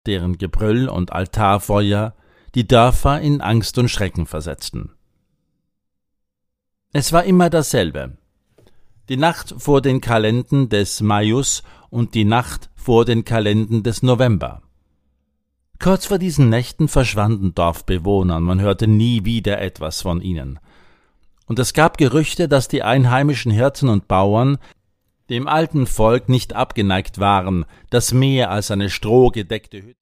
deren Gebrüll und Altarfeuer die Dörfer in Angst und Schrecken versetzten. Es war immer dasselbe. Die Nacht vor den Kalenden des Maius und die Nacht vor den Kalenden des November. Kurz vor diesen Nächten verschwanden Dorfbewohner und man hörte nie wieder etwas von ihnen. Und es gab Gerüchte, dass die einheimischen Hirten und Bauern dem alten Volk nicht abgeneigt waren, das mehr als eine strohgedeckte Hütte